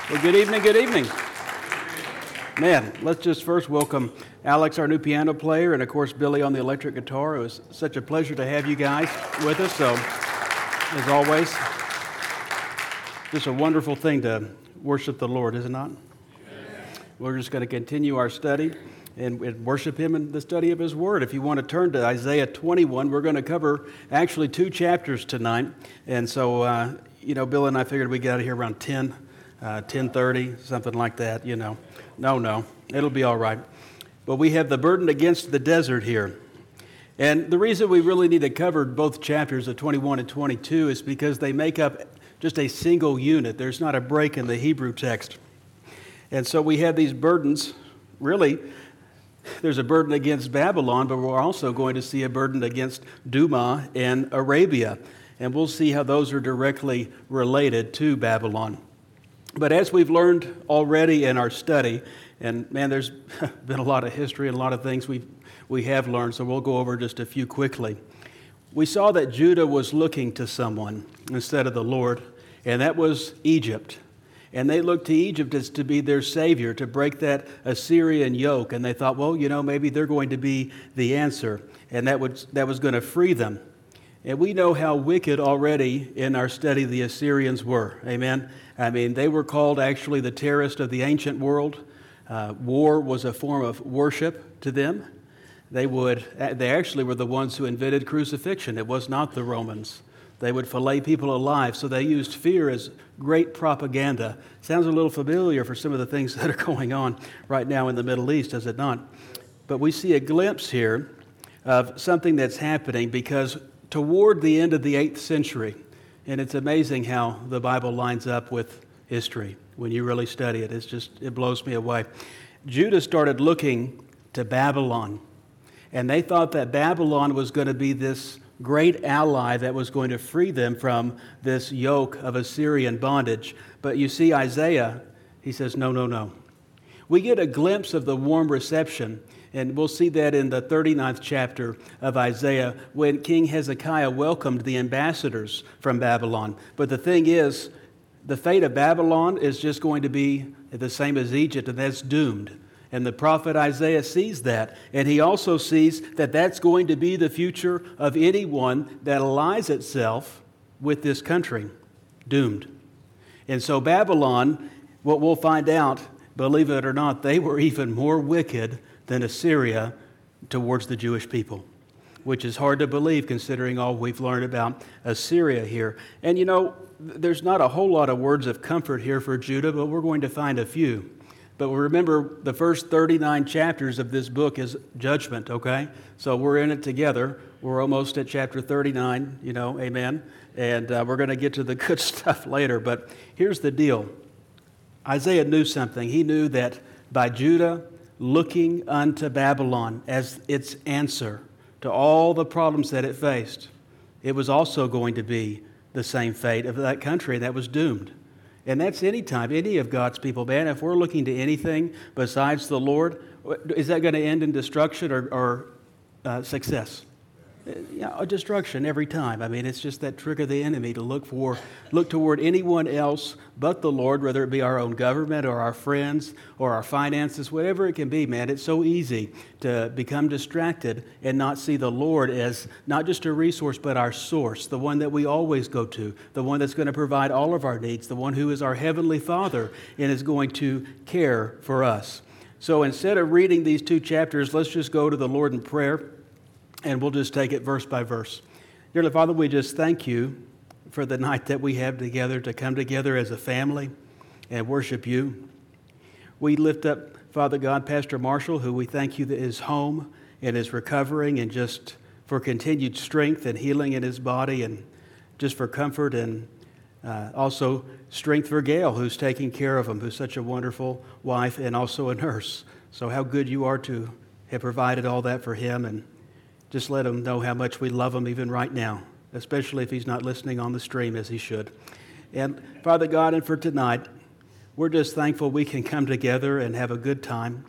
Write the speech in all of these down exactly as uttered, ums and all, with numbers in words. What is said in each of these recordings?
Well, good evening, good evening. Man, let's just first welcome Alex, our new piano player, and of course Billy on the electric guitar. It was such a pleasure to have you guys with us. So, as always, just a wonderful thing to worship the Lord, is it not? We're just going to continue our study and, and worship Him in the study of His Word. If you want to turn to Isaiah twenty-one, we're going to cover actually two chapters tonight. And so, uh, you know, Bill and I figured we'd get out of here around ten. Uh, ten thirty, something like that, you know. No, no, it'll be all right. But we have the burden against the desert here. And the reason we really need to cover both chapters of twenty-one and twenty-two is because they make up just a single unit. There's not a break in the Hebrew text. And so we have these burdens. Really, there's a burden against Babylon, but we're also going to see a burden against Duma and Arabia. And we'll see how those are directly related to Babylon. But as we've learned already in our study, and man, there's been a lot of history and a lot of things we we have learned, so we'll go over just a few quickly. We saw that Judah was looking to someone instead of the Lord, and that was Egypt. And they looked to Egypt as to be their savior, to break that Assyrian yoke, and they thought, well, you know, maybe they're going to be the answer, and that was that was going to free them. And we know how wicked already in our study the Assyrians were. Amen? I mean, they were called actually the terrorists of the ancient world. Uh, war was a form of worship to them. They would, they actually were the ones who invented crucifixion. It was not the Romans. They would fillet people alive, so they used fear as great propaganda. Sounds a little familiar for some of the things that are going on right now in the Middle East, does it not? But we see a glimpse here of something that's happening because toward the end of the eighth century, and it's amazing how the Bible lines up with history when you really study it. It's just, it blows me away. Judah started looking to Babylon, and they thought that Babylon was going to be this great ally that was going to free them from this yoke of Assyrian bondage. But you see, Isaiah, he says, no, no, no. We get a glimpse of the warm reception. And we'll see that in the thirty-ninth chapter of Isaiah when King Hezekiah welcomed the ambassadors from Babylon. But the thing is, the fate of Babylon is just going to be the same as Egypt, and that's doomed. And the prophet Isaiah sees that. And he also sees that that's going to be the future of anyone that allies itself with this country. Doomed. And so Babylon, what we'll find out, believe it or not, they were even more wicked than Assyria towards the Jewish people, which is hard to believe considering all we've learned about Assyria here. And you know, there's not a whole lot of words of comfort here for Judah, but we're going to find a few. But remember, the first thirty-nine chapters of this book is judgment, okay? So we're in it together. We're almost at chapter thirty-nine, you know, amen? And uh, we're going to get to the good stuff later. But here's the deal. Isaiah knew something. He knew that by Judah looking unto Babylon as its answer to all the problems that it faced, it was also going to be the same fate of that country that was doomed. And that's any time, any of God's people, man. If we're looking to anything besides the Lord, is that going to end in destruction or, or uh, success? Yeah, a destruction every time. I mean, it's just that trick of the enemy to look for, look toward anyone else but the Lord, whether it be our own government or our friends or our finances, whatever it can be, man. It's so easy to become distracted and not see the Lord as not just a resource, but our source, the one that we always go to, the one that's going to provide all of our needs, the one who is our Heavenly Father and is going to care for us. So instead of reading these two chapters, let's just go to the Lord in prayer. And we'll just take it verse by verse. Dearly Father, we just thank you for the night that we have together to come together as a family and worship you. We lift up, Father God, Pastor Marshall, who we thank you that is home and is recovering, and just for continued strength and healing in his body, and just for comfort, and uh, also strength for Gail, who's taking care of him, who's such a wonderful wife and also a nurse. So how good you are to have provided all that for him, and just let him know how much we love him even right now, especially if he's not listening on the stream as he should. And Father God, and for tonight, we're just thankful we can come together and have a good time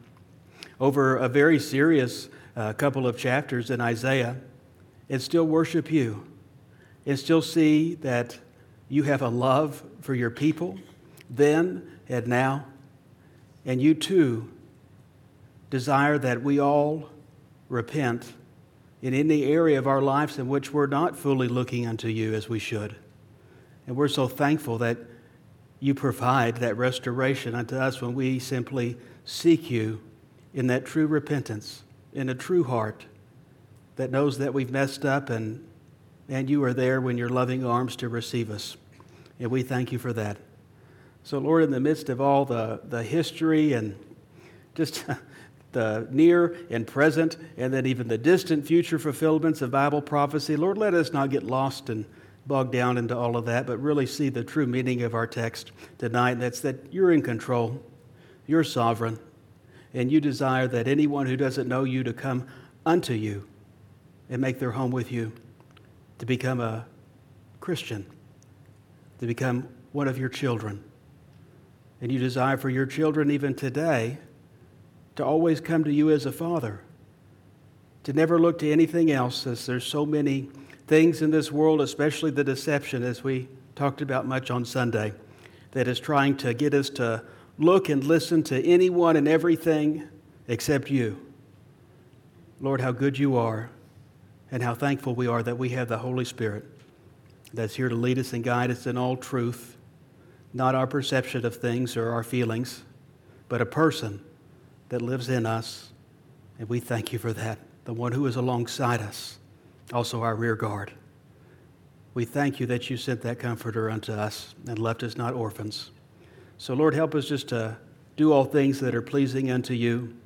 over a very serious uh, couple of chapters in Isaiah and still worship you and still see that you have a love for your people, then and now. And you too desire that we all repent in any area of our lives in which we're not fully looking unto you as we should. And we're so thankful that you provide that restoration unto us when we simply seek you in that true repentance, in a true heart that knows that we've messed up, and, and you are there when your loving arms to receive us. And we thank you for that. So, Lord, in the midst of all the, the history and just the near and present, and then even the distant future fulfillments of Bible prophecy, Lord, let us not get lost and bogged down into all of that, but really see the true meaning of our text tonight. And that's that you're in control, you're sovereign, and you desire that anyone who doesn't know you to come unto you and make their home with you, to become a Christian, to become one of your children. And you desire for your children even today to always come to you as a father, to never look to anything else, as there's so many things in this world, especially the deception, as we talked about much on Sunday, that is trying to get us to look and listen to anyone and everything except you. Lord, how good you are, and how thankful we are that we have the Holy Spirit that's here to lead us and guide us in all truth, not our perception of things or our feelings, but a person that lives in us, and we thank you for that, the one who is alongside us, also our rear guard. We thank you that you sent that comforter unto us and left us not orphans. So, Lord, help us just to do all things that are pleasing unto you,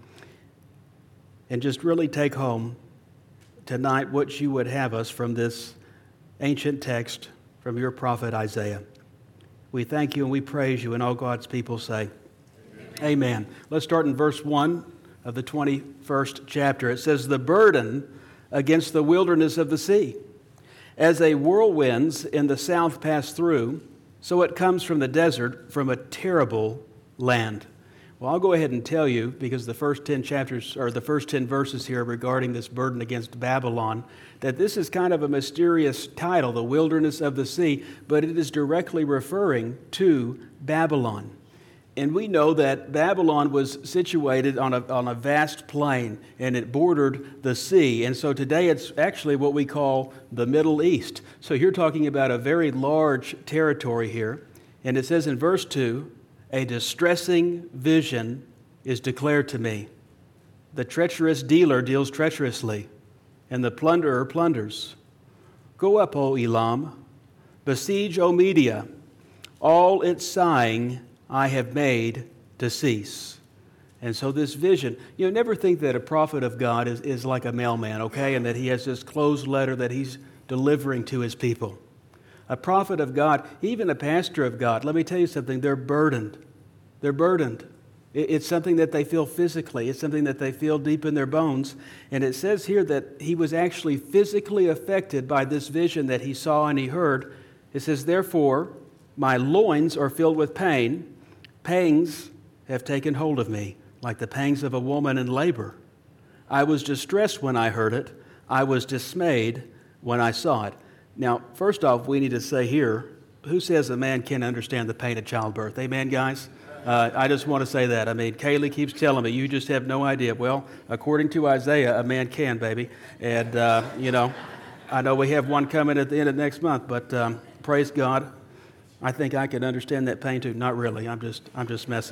and just really take home tonight what you would have us from this ancient text from your prophet Isaiah. We thank you and we praise you, and all God's people say, Amen. Amen. Let's start in verse one of the twenty-first chapter. It says, "The burden against the wilderness of the sea. As a whirlwinds in the south pass through, so it comes from the desert, from a terrible land." Well, I'll go ahead and tell you, because the first ten chapters, or the first ten verses here regarding this burden against Babylon, that this is kind of a mysterious title, the wilderness of the sea, but it is directly referring to Babylon. And we know that Babylon was situated on a, on a vast plain, and it bordered the sea. And so today it's actually what we call the Middle East. So you're talking about a very large territory here. And it says in verse two, "A distressing vision is declared to me. The treacherous dealer deals treacherously, and the plunderer plunders. Go up, O Elam, besiege, O Media. All its sighing I have made to cease." And so this vision, you know, never think that a prophet of God is, is like a mailman, okay, and that he has this closed letter that he's delivering to his people. A prophet of God, even a pastor of God, let me tell you something, they're burdened. They're burdened. It's something that they feel physically. It's something that they feel deep in their bones. And it says here that he was actually physically affected by this vision that he saw and he heard. It says, "Therefore, my loins are filled with pain. Pangs have taken hold of me, like the pangs of a woman in labor. I was distressed when I heard it. I was dismayed when I saw it." Now, first off, we need to say here, who says a man can't understand the pain of childbirth? Amen, guys? Uh, I just want to say that. I mean, Kaylee keeps telling me, you just have no idea. Well, according to Isaiah, a man can, baby. And, uh, you know, I know we have one coming at the end of next month, but um, praise God. I think I can understand that pain too. Not really. I'm just, I'm just messing.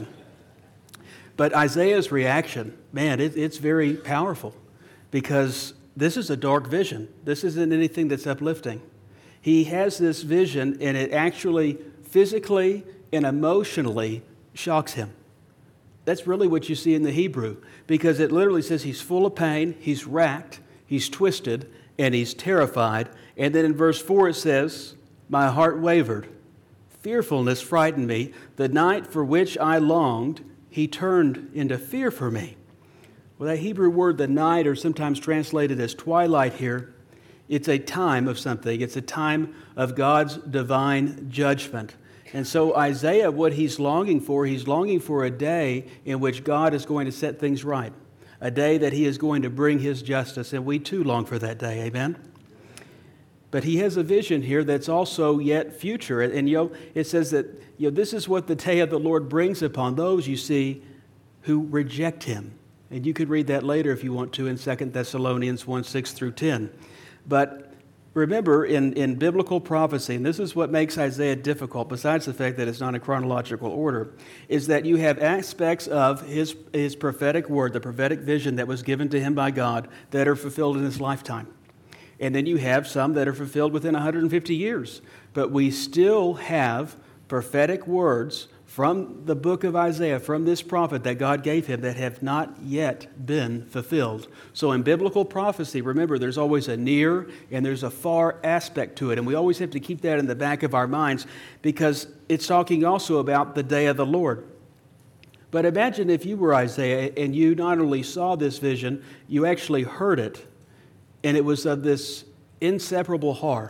But Isaiah's reaction, man, it, it's very powerful, because this is a dark vision. This isn't anything that's uplifting. He has this vision, and it actually physically and emotionally shocks him. That's really what you see in the Hebrew, because it literally says he's full of pain, he's racked, he's twisted, and he's terrified. And then in verse four it says, "My heart wavered. Fearfulness frightened me. The night for which I longed, he turned into fear for me." Well, that Hebrew word, the night, or sometimes translated as twilight here, it's a time of something. It's a time of God's divine judgment. And so Isaiah, what he's longing for, he's longing for a day in which God is going to set things right, a day that he is going to bring his justice, and we too long for that day, amen? But But he has a vision here that's also yet future. And, and you know, it says that you know, this is what the day of the Lord brings upon those, you see, who reject him. And you could read that later if you want to in Second Thessalonians one, six through ten. But remember, in, in biblical prophecy, and this is what makes Isaiah difficult, besides the fact that it's not in chronological order, is that you have aspects of his, his prophetic word, the prophetic vision that was given to him by God, that are fulfilled in his lifetime. And then you have some that are fulfilled within one hundred fifty years. But we still have prophetic words from the book of Isaiah, from this prophet that God gave him, that have not yet been fulfilled. So in biblical prophecy, remember, there's always a near and there's a far aspect to it. And we always have to keep that in the back of our minds, because it's talking also about the day of the Lord. But imagine if you were Isaiah and you not only saw this vision, you actually heard it, and it was of this inseparable horror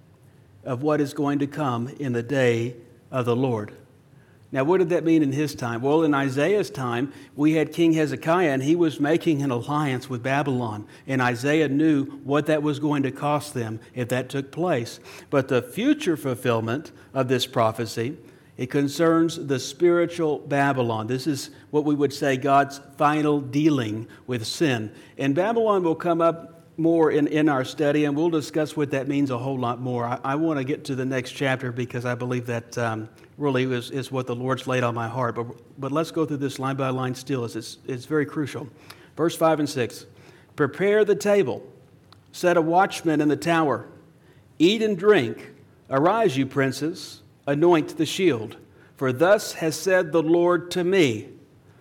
of what is going to come in the day of the Lord. Now, what did that mean in his time? Well, in Isaiah's time, we had King Hezekiah, and he was making an alliance with Babylon. And Isaiah knew what that was going to cost them if that took place. But the future fulfillment of this prophecy, it concerns the spiritual Babylon. This is what we would say God's final dealing with sin. And Babylon will come up more in, in our study, and we'll discuss what that means a whole lot more. I, I want to get to the next chapter because I believe that um, really is, is what the Lord's laid on my heart. But, but let's go through this line by line still, as it's, it's very crucial. Verse five and six. Prepare the table, set a watchman in the tower, eat and drink, arise, you princes, anoint the shield. For thus has said the Lord to me,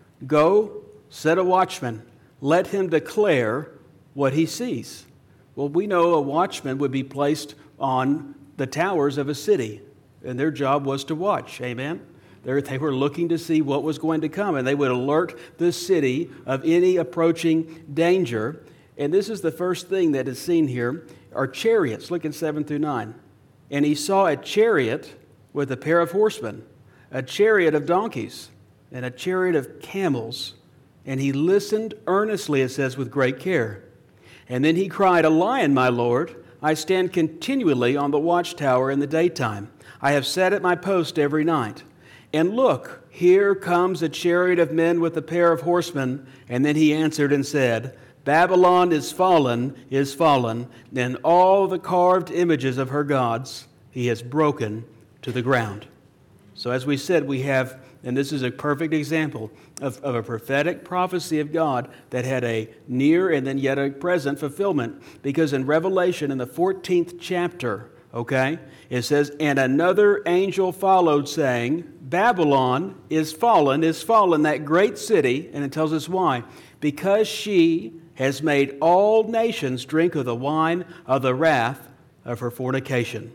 go, set a watchman, let him declare what he sees. Well, we know a watchman would be placed on the towers of a city, and their job was to watch. Amen? They're, they were looking to see what was going to come, and they would alert the city of any approaching danger. And this is the first thing that is seen here, are chariots. Look in seven through nine. And he saw a chariot with a pair of horsemen, a chariot of donkeys, and a chariot of camels. And he listened earnestly, it says, with great care. And then he cried, a lion, my Lord. I stand continually on the watchtower in the daytime. I have sat at my post every night. And look, here comes a chariot of men with a pair of horsemen. And then he answered and said, Babylon is fallen, is fallen, and all the carved images of her gods he has broken to the ground. So as we said, we have, and this is a perfect example of, of a prophetic prophecy of God that had a near and then yet a present fulfillment. Because in Revelation, in the fourteenth chapter, okay, it says, and another angel followed, saying, Babylon is fallen, is fallen, that great city. And it tells us why. Because she has made all nations drink of the wine of the wrath of her fornication.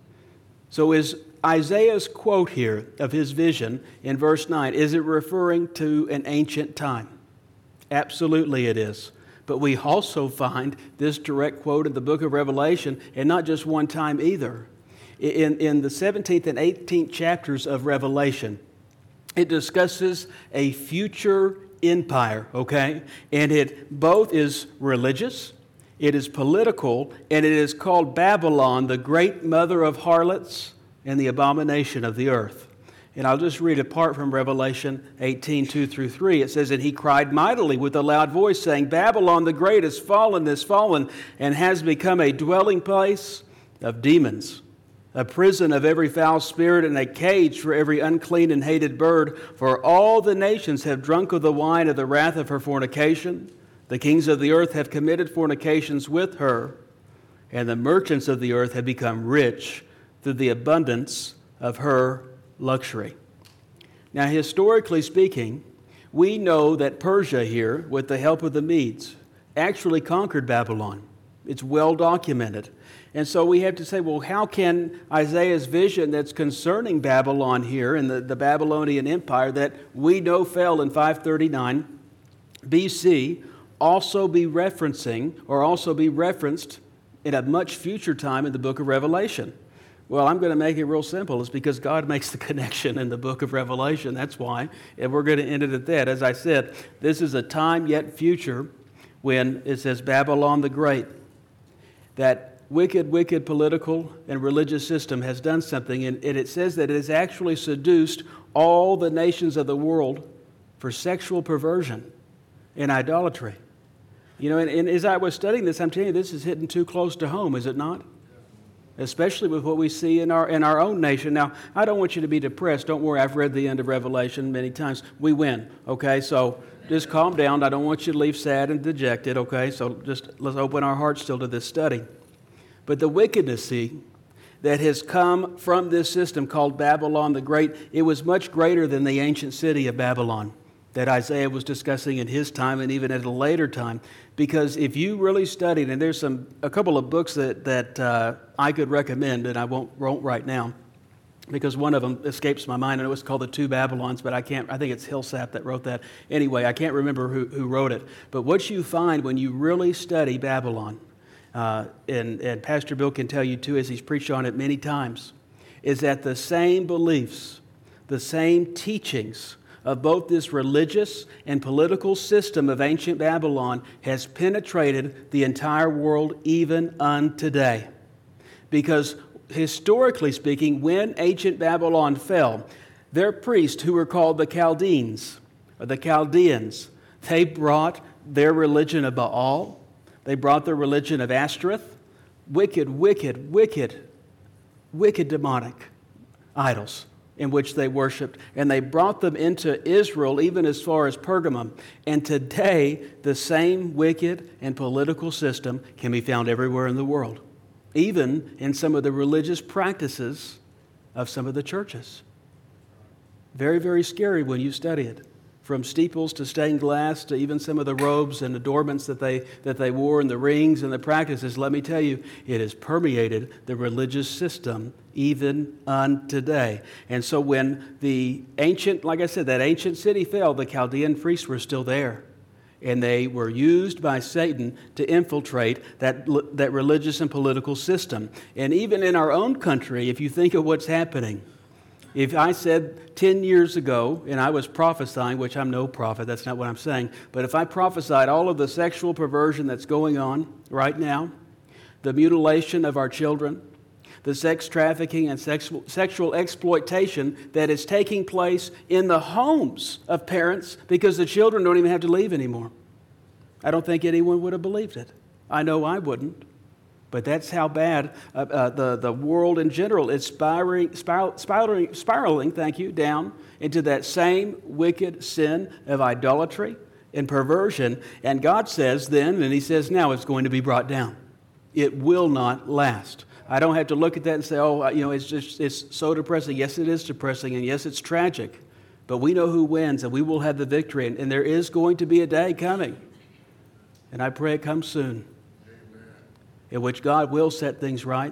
So is Isaiah's quote here of his vision in verse nine, is it referring to an ancient time? Absolutely it is. But we also find this direct quote in the book of Revelation, and not just one time either. In, in the seventeenth and eighteenth chapters of Revelation, it discusses a future empire, okay? And it both is religious, it is political, and it is called Babylon, the great mother of harlots and the abomination of the earth. And I'll just read a part from Revelation eighteen, two through three. It says, and he cried mightily with a loud voice, saying, Babylon the great is fallen, is fallen, and has become a dwelling place of demons, a prison of every foul spirit, and a cage for every unclean and hated bird. For all the nations have drunk of the wine of the wrath of her fornication. The kings of the earth have committed fornications with her, and the merchants of the earth have become rich through the abundance of her luxury. Now, historically speaking, we know that Persia here, with the help of the Medes, actually conquered Babylon. It's well documented. And so we have to say, well, how can Isaiah's vision that's concerning Babylon here and the, the Babylonian Empire that we know fell in five thirty-nine B C also be referencing or also be referenced in a much future time in the book of Revelation? Well, I'm going to make it real simple. It's because God makes the connection in the book of Revelation. That's why. And we're going to end it at that. As I said, this is a time yet future when it says Babylon the Great, that wicked, wicked political and religious system has done something, and, and it says that it has actually seduced all the nations of the world for sexual perversion and idolatry. You know, and, and as I was studying this, I'm telling you, this is hitting too close to home, is it not? Especially with what we see in our in our own nation. Now, I don't want you to be depressed. Don't worry, I've read the end of Revelation many times. We win, okay? So just calm down. I don't want you to leave sad and dejected, okay? So just let's open our hearts still to this study. But the wickedness, see, that has come from this system called Babylon the Great, it was much greater than the ancient city of Babylon that Isaiah was discussing in his time and even at a later time. Because if you really studied, and there's some a couple of books that, that uh, I could recommend, and I won't, won't right now, because one of them escapes my mind. I know it's called The Two Babylons, but I can't, I think it's Hillsap that wrote that. Anyway, I can't remember who, who wrote it. But what you find when you really study Babylon, uh, and, and Pastor Bill can tell you too, as he's preached on it many times, is that the same beliefs, the same teachings of both this religious and political system of ancient Babylon has penetrated the entire world even unto today. Because historically speaking, when ancient Babylon fell, their priests, who were called the Chaldeans, or the Chaldeans, they brought their religion of Baal, they brought their religion of Ashtoreth, wicked, wicked, wicked, wicked demonic idols in which they worshiped, and they brought them into Israel, even as far as Pergamum. And today, the same wicked and political system can be found everywhere in the world, even in some of the religious practices of some of the churches. Very, very scary when you study it. From steeples to stained glass to even some of the robes and adornments that they that they wore and the rings and the practices, let me tell you, it has permeated the religious system even unto today. And so when the ancient, like I said, that ancient city fell, the Chaldean priests were still there. And they were used by Satan to infiltrate that, that religious and political system. And even in our own country, if you think of what's happening, if I said ten years ago, and I was prophesying, which I'm no prophet, that's not what I'm saying, but if I prophesied all of the sexual perversion that's going on right now, the mutilation of our children, the sex trafficking and sexual, sexual exploitation that is taking place in the homes of parents because the children don't even have to leave anymore, I don't think anyone would have believed it. I know I wouldn't. But that's how bad uh, uh, the, the world in general is spiraling, spiral, spiraling, spiraling, thank you, down into that same wicked sin of idolatry and perversion. And God says then, and He says now, it's going to be brought down. It will not last. I don't have to look at that and say, oh, you know, it's just it's so depressing. Yes, it is depressing, and yes, it's tragic. But we know who wins, and we will have the victory. And, and there is going to be a day coming, and I pray it comes soon, in which God will set things right.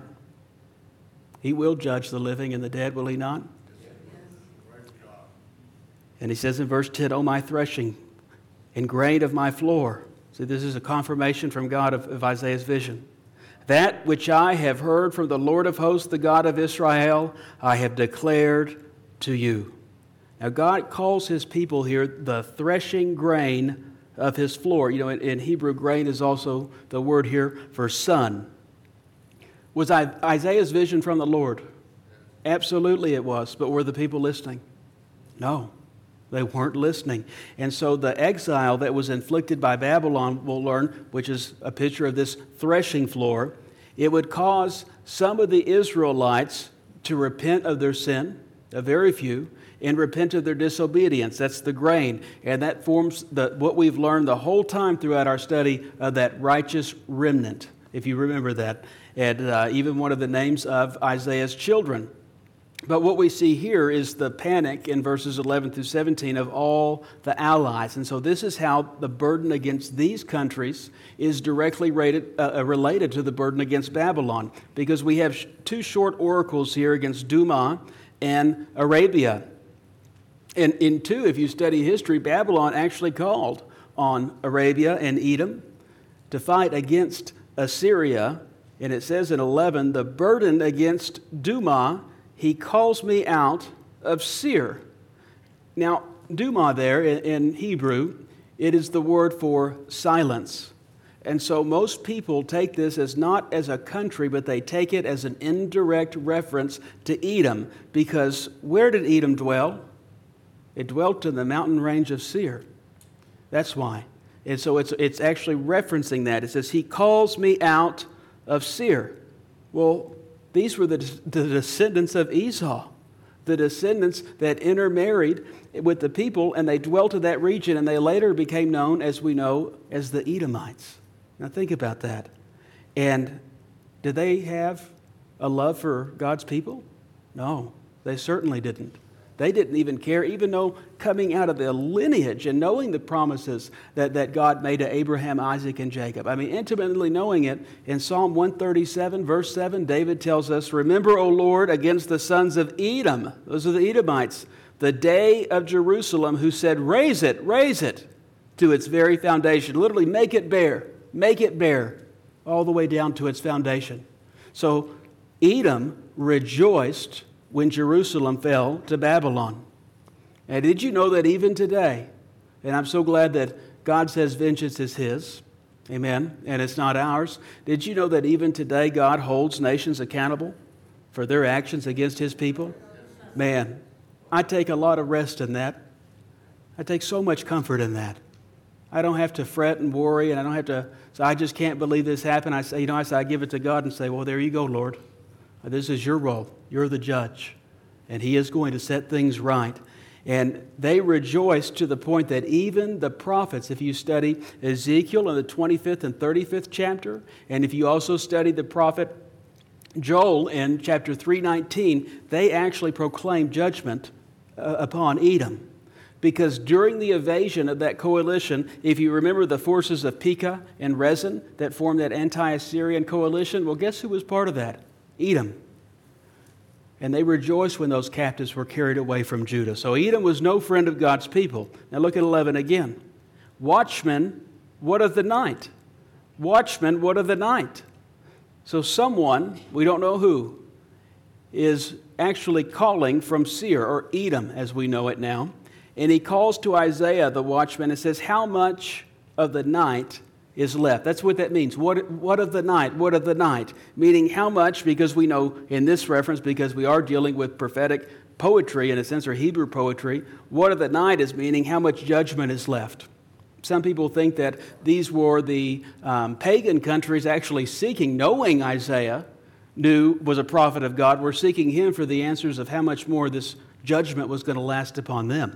He will judge the living and the dead, will He not? Yes. And He says in verse ten, "O my threshing and grain of my floor." See, this is a confirmation from God of, of Isaiah's vision. "That which I have heard from the Lord of hosts, the God of Israel, I have declared to you." Now, God calls His people here the threshing grain of His floor. You know, in, in Hebrew, grain is also the word here for son. Was I, Isaiah's vision from the Lord? Absolutely it was. But were the people listening? No, they weren't listening. And so the exile that was inflicted by Babylon, we'll learn, which is a picture of this threshing floor, it would cause some of the Israelites to repent of their sin, a very few, and repent of their disobedience. That's the grain. And that forms the, what we've learned the whole time throughout our study of that righteous remnant, if you remember that. And uh, even one of the names of Isaiah's children. But what we see here is the panic in verses eleven through seventeen of all the allies. And so this is how the burden against these countries is directly rated, uh, related to the burden against Babylon. Because we have sh- two short oracles here against Duma and Arabia. And in two, if you study history, Babylon actually called on Arabia and Edom to fight against Assyria. And it says in eleven, "The burden against Duma, he calls me out of Seir." Now, Duma there in, in Hebrew, it is the word for silence. And so most people take this as not as a country, but they take it as an indirect reference to Edom. Because where did Edom dwell? It dwelt in the mountain range of Seir. That's why. And so it's, it's actually referencing that. It says, he calls me out of Seir. Well, these were the, the descendants of Esau, the descendants that intermarried with the people, and they dwelt in that region, and they later became known, as we know, as the Edomites. Now think about that. And did they have a love for God's people? No, they certainly didn't. They didn't even care, even though coming out of the lineage and knowing the promises that, that God made to Abraham, Isaac, and Jacob. I mean, intimately knowing it, in Psalm one thirty-seven, verse seven, David tells us, remember, O Lord, against the sons of Edom, those are the Edomites, the day of Jerusalem, who said, raise it, raise it to its very foundation. Literally, make it bare, make it bare, all the way down to its foundation. So Edom rejoiced when Jerusalem fell to Babylon. And did you know that even today, and I'm so glad that God says vengeance is His, amen, and it's not ours. Did you know that even today God holds nations accountable for their actions against His people? Man, I take a lot of rest in that. I take so much comfort in that. I don't have to fret and worry, and I don't have to say, I just can't believe this happened. I say, you know, I say, I give it to God and say, well, there you go, Lord. This is your role. You're the judge. And He is going to set things right. And they rejoiced to the point that even the prophets, if you study Ezekiel in the twenty-fifth and thirty-fifth chapter, and if you also study the prophet Joel in chapter three nineteen, they actually proclaim judgment uh, upon Edom. Because during the invasion of that coalition, if you remember the forces of Pekah and Rezin that formed that anti-Assyrian coalition, well, guess who was part of that? Edom. And they rejoiced when those captives were carried away from Judah. So Edom was no friend of God's people. Now look at eleven again. Watchmen, what of the night? Watchmen, what of the night? So someone, we don't know who, is actually calling from Seir, or Edom as we know it now. And he calls to Isaiah, the watchman, and says, how much of the night is left? That's what that means. What, what of the night? What of the night? Meaning how much, because we know in this reference, because we are dealing with prophetic poetry in a sense, or Hebrew poetry, what of the night is meaning how much judgment is left. Some people think that these were the um, pagan countries actually seeking, knowing Isaiah knew was a prophet of God, were seeking him for the answers of how much more this judgment was going to last upon them.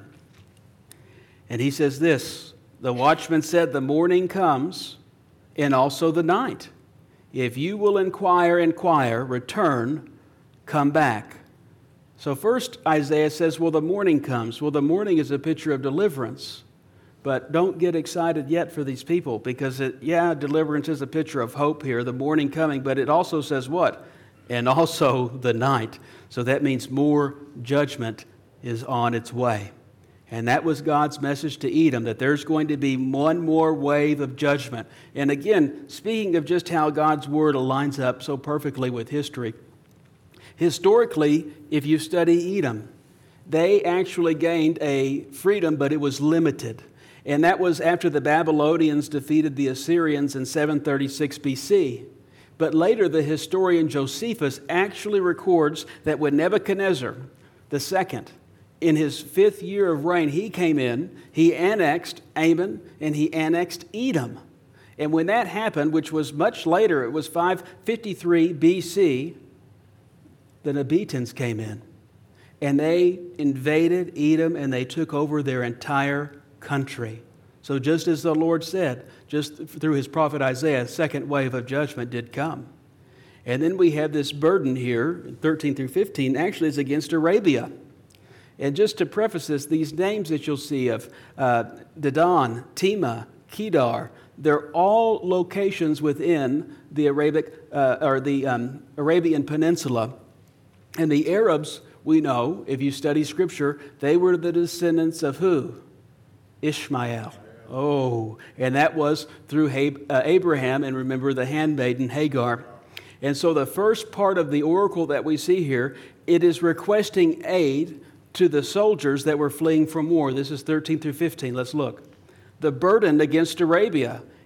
And he says this, the watchman said, the morning comes and also the night. If you will inquire, inquire, return, come back. So first Isaiah says, well, the morning comes. Well, the morning is a picture of deliverance. But don't get excited yet for these people because, it, yeah, deliverance is a picture of hope here, the morning coming. But it also says what? And also the night. So that means more judgment is on its way. And that was God's message to Edom, that there's going to be one more wave of judgment. And again, speaking of just how God's Word aligns up so perfectly with history, historically, if you study Edom, they actually gained a freedom, but it was limited. And that was after the Babylonians defeated the Assyrians in seven thirty-six B C. But later, the historian Josephus actually records that when Nebuchadnezzar the second, in his fifth year of reign, he came in, he annexed Ammon, and he annexed Edom. And when that happened, which was much later, it was five fifty-three B C, the Nabateans came in. And they invaded Edom, and they took over their entire country. So just as the Lord said, just through his prophet Isaiah, a second wave of judgment did come. And then we have this burden here, thirteen through fifteen, actually is against Arabia. And just to preface this, these names that you'll see of uh, Dedan, Tema, Kedar, they're all locations within the Arabic uh, or the um, Arabian Peninsula. And the Arabs, we know, if you study Scripture, they were the descendants of who? Ishmael. Oh, and that was through Abraham, and remember the handmaiden Hagar. And so the first part of the oracle that we see here, it is requesting aid to the soldiers that were fleeing from war. This is thirteen through fifteen. Let's look. The burden against Arabia.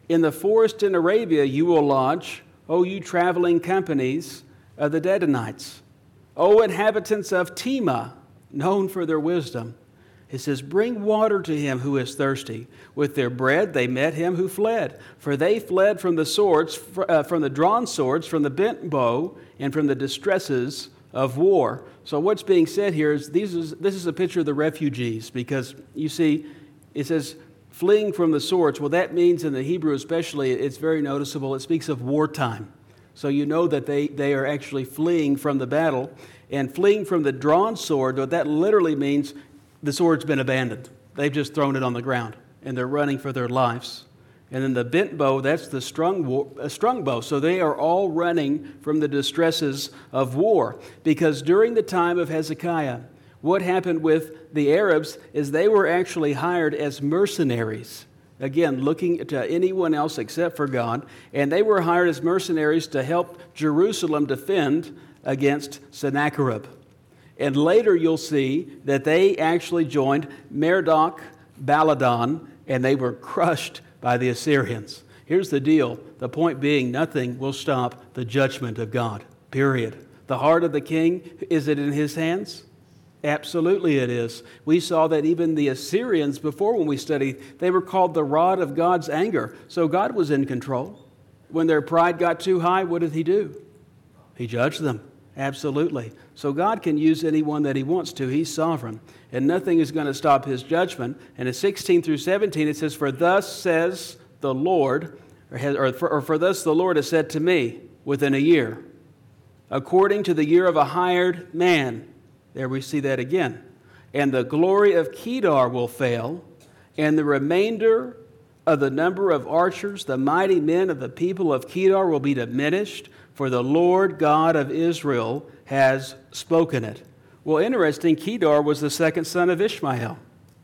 In the forest in Arabia you will lodge, O you traveling companies of the Dedanites. O inhabitants of Tema, known for their wisdom. It says, bring water to him who is thirsty. With their bread they met him who fled. For they fled from the swords, uh, from the drawn swords, from the bent bow, and from the distresses of war. So what's being said here is, these is this is a picture of the refugees, because you see, it says, fleeing from the swords. Well, that means in the Hebrew especially, it's very noticeable. It speaks of wartime. So you know that they, they are actually fleeing from the battle. And fleeing from the drawn sword, what that literally means, the sword's been abandoned. They've just thrown it on the ground, and they're running for their lives. And then the bent bow, that's the strung, war, uh, strung bow. So they are all running from the distresses of war. Because during the time of Hezekiah, what happened with the Arabs is they were actually hired as mercenaries. Again, looking to anyone else except for God. And they were hired as mercenaries to help Jerusalem defend against Sennacherib. And later you'll see that they actually joined Merodach Baladan, and they were crushed by the Assyrians. Here's the deal. The point being, nothing will stop the judgment of God, period. The heart of the king, is it in his hands? Absolutely it is. We saw that even the Assyrians before, when we studied, they were called the rod of God's anger. So God was in control. When their pride got too high, what did he do? He judged them. Absolutely. So God can use anyone that he wants to. He's sovereign. And nothing is going to stop his judgment. And in sixteen through seventeen, it says, For thus says the Lord, or, has, or, for, or for thus the Lord has said to me, within a year, according to the year of a hired man. There we see that again. And the glory of Kedar will fail, and the remainder of the number of archers, the mighty men of the people of Kedar, will be diminished, for the Lord God of Israel has spoken it. Well, interesting, Kedar was the second son of Ishmael.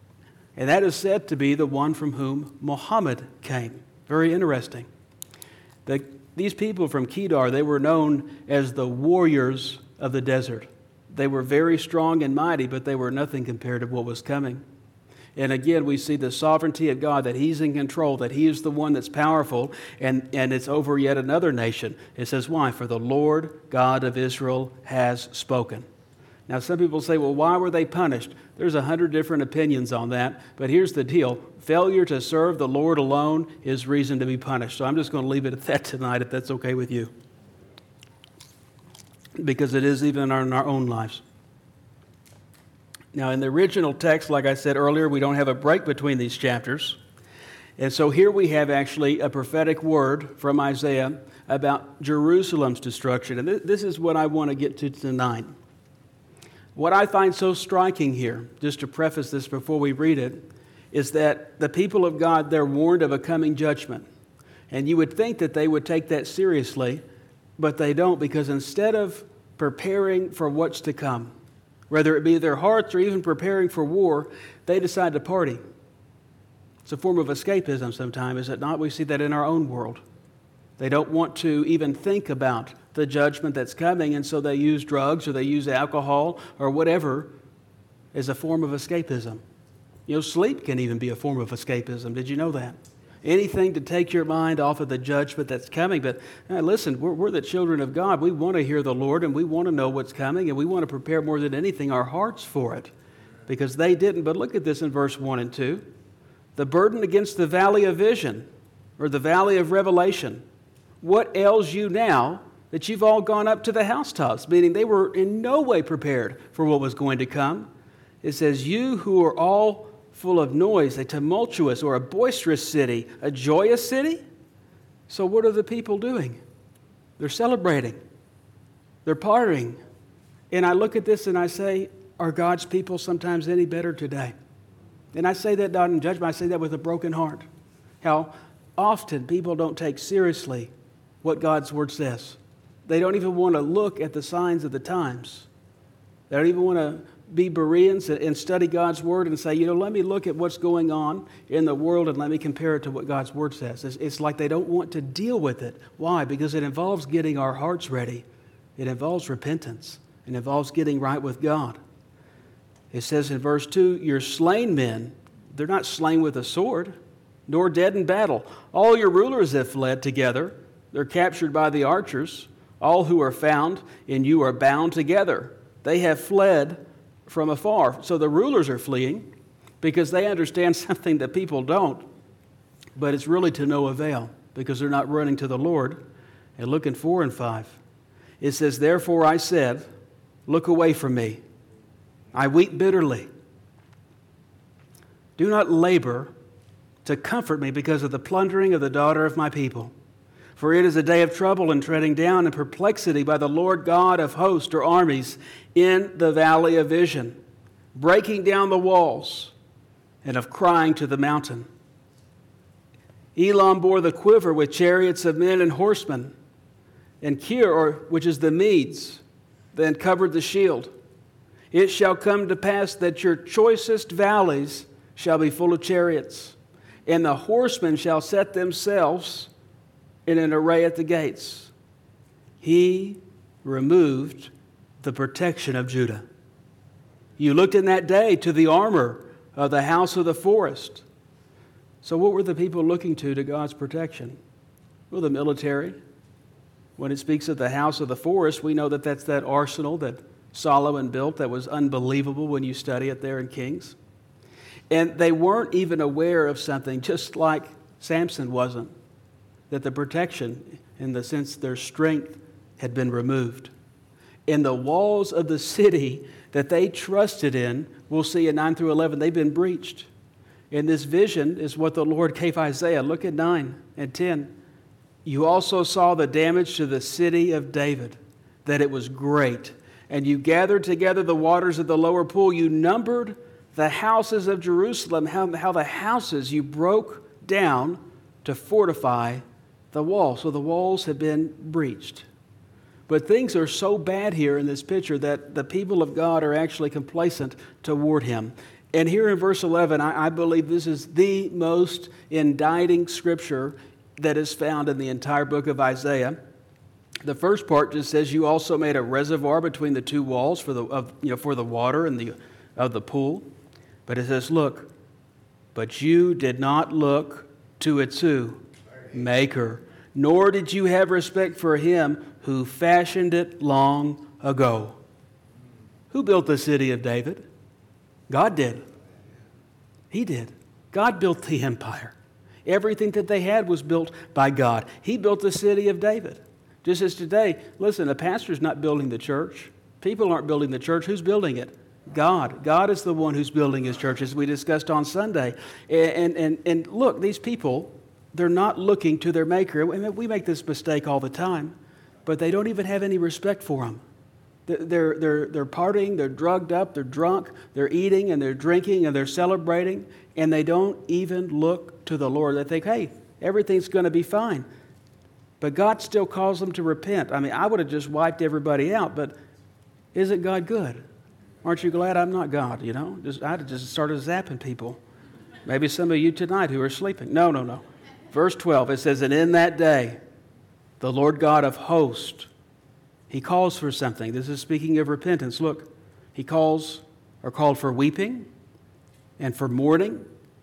And that is said to be the one from whom Muhammad came. Very interesting. The, these people from Kedar, they were known as the warriors of the desert. They were very strong and mighty, but they were nothing compared to what was coming. And again, we see the sovereignty of God, that he's in control, that he is the one that's powerful, and, and it's over yet another nation. It says, why? For the Lord God of Israel has spoken. Now, some people say, well, why were they punished? There's a hundred different opinions on that, but here's the deal. Failure to serve the Lord alone is reason to be punished. So I'm just going to leave it at that tonight, if that's okay with you. Because it is even in our, in our own lives. Now, in the original text, like I said earlier, we don't have a break between these chapters. And so here we have actually a prophetic word from Isaiah about Jerusalem's destruction. And th- this is what I want to get to tonight. What I find so striking here, just to preface this before we read it, is that the people of God, they're warned of a coming judgment. And you would think that they would take that seriously, but they don't, because instead of preparing for what's to come, whether it be their hearts or even preparing for war, they decide to party. It's a form of escapism sometimes, is it not? We see that in our own world. They don't want to even think about the judgment that's coming, and so they use drugs or they use alcohol or whatever as a form of escapism. You know, sleep can even be a form of escapism. Did you know that? Anything to take your mind off of the judgment that's coming. But uh, listen, we're, we're the children of God. We want to hear the Lord, and we want to know what's coming, and we want to prepare more than anything our hearts for it, because they didn't. But look at this in verse one and two. The burden against the valley of vision, or the valley of revelation. What ails you now that you've all gone up to the housetops? Meaning they were in no way prepared for what was going to come. It says, you who are all full of noise, a tumultuous or a boisterous city, a joyous city? So what are the people doing? They're celebrating. They're partying. And I look at this and I say, are God's people sometimes any better today? And I say that not in judgment, I say that with a broken heart. How often people don't take seriously what God's Word says. They don't even want to look at the signs of the times. They don't even want to be Bereans and study God's Word and say, you know, let me look at what's going on in the world and let me compare it to what God's Word says. It's, it's like they don't want to deal with it. Why? Because it involves getting our hearts ready. It involves repentance. It involves getting right with God. It says in verse two, your slain men, they're not slain with a sword. nor dead in battle. All your rulers have fled together. They're captured by the archers. All who are found in you are bound together. They have fled from afar. So the rulers are fleeing because they understand something that people don't, but it's really to no avail because they're not running to the Lord. And look in four and five. It says, therefore I said, look away from me. I weep bitterly. Do not labor to comfort me because of the plundering of the daughter of my people. For it is a day of trouble and treading down and perplexity by the Lord God of hosts or armies in the valley of vision, breaking down the walls and of crying to the mountain. Elam bore the quiver with chariots of men and horsemen, and Kir, or which is the Medes, then covered the shield. It shall come to pass that your choicest valleys shall be full of chariots, and the horsemen shall set themselves in an array at the gates. He removed the protection of Judah. You looked in that day to the armor of the house of the forest. So what were the people looking to to God's protection? Well, the military. When it speaks of the house of the forest, we know that that's that arsenal that Solomon built that was unbelievable when you study it there in Kings. And they weren't even aware of something, just like Samson wasn't, that the protection, in the sense their strength, had been removed. And the walls of the city that they trusted in, we'll see in nine through eleven, they've been breached. And this vision is what the Lord gave Isaiah. Look at nine and ten. You also saw the damage to the city of David, that it was great. And you gathered together the waters of the lower pool. You numbered the houses of Jerusalem, how, how the houses you broke down to fortify the wall. So the walls have been breached. But things are so bad here in this picture that the people of God are actually complacent toward him. And here in verse eleven, I, I believe this is the most indicting scripture that is found in the entire book of Isaiah. The first part just says, you also made a reservoir between the two walls for the, of, you know, for the water and the, of the pool. But it says, look, but you did not look to its who? Maker. Nor did you have respect for him who fashioned it long ago. Who built the city of David? God did. He did. God built the empire. Everything that they had was built by God. He built the city of David. Just as today, listen, a pastor's not building the church. People aren't building the church. Who's building it? God. God is the one who's building his church, as we discussed on Sunday. And, and, and look, these people, they're not looking to their maker. We make this mistake all the time, but they don't even have any respect for him. They're, they're, they're partying, they're drugged up, they're drunk, they're eating and they're drinking and they're celebrating, and they don't even look to the Lord. They think, hey, everything's going to be fine. But God still calls them to repent. I mean, I would have just wiped everybody out, but isn't God good? Aren't you glad I'm not God, you know? Just, I'd have just started zapping people. Maybe some of you tonight who are sleeping. No, no, no. Verse twelve, it says, and in that day, the Lord God of hosts, he calls for something. This is speaking of repentance. Look, he calls or called for weeping and for mourning,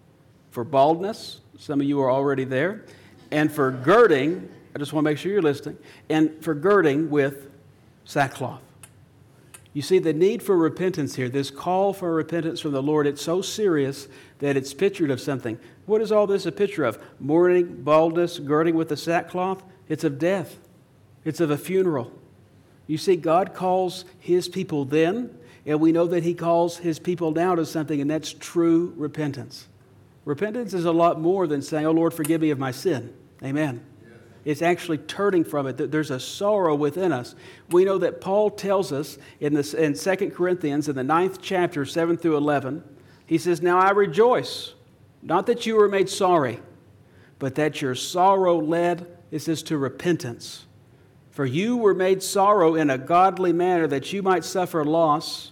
for baldness. Some of you are already there. And for girding, I just want to make sure you're listening, and for girding with sackcloth. You see the need for repentance here, this call for repentance from the Lord, it's so serious that it's pictured of something. What is all this a picture of? Mourning, baldness, girding with the sackcloth? It's of death. It's of a funeral. You see, God calls his people then, and we know that he calls his people now to something, and that's true repentance. Repentance is a lot more than saying, oh, Lord, forgive me of my sin. Amen. Yes. It's actually turning from it. There's a sorrow within us. We know that Paul tells us in, this, in Second Corinthians, in the ninth chapter, seven through eleven, he says, now I rejoice, not that you were made sorry, but that your sorrow led, it says, to repentance. For you were made sorrow in a godly manner, that you might suffer loss